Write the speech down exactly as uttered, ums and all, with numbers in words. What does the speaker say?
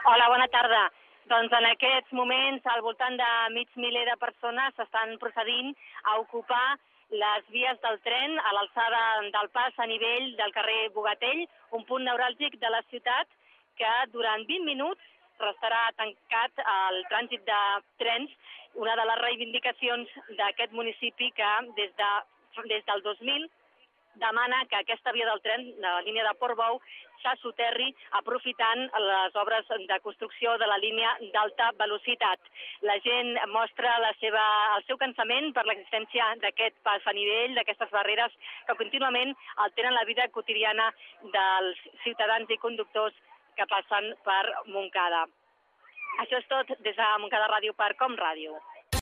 Hola, bona tarda. Doncs en aquests moments al voltant de mig miler de persones s'estan procedint a ocupar les vies del tren a l'alçada del pas a nivell del carrer Bogatell, un punt neuràlgic de la ciutat que durant vint minuts restarà tancat el trànsit de trens, una de les reivindicacions d'aquest municipi que des, de, des del dos mil demana que aquesta via del tren, de la línia de Portbou, se soterri aprofitant les obres de construcció de la línia d'alta velocitat. La gent mostra la seva, el seu cansament per l'existència d'aquest pas a nivell, d'aquestes barreres que contínuament alteren la vida quotidiana dels ciutadans i conductors que passen per Montcada. Això és tot des de Montcada Ràdio per Com Ràdio.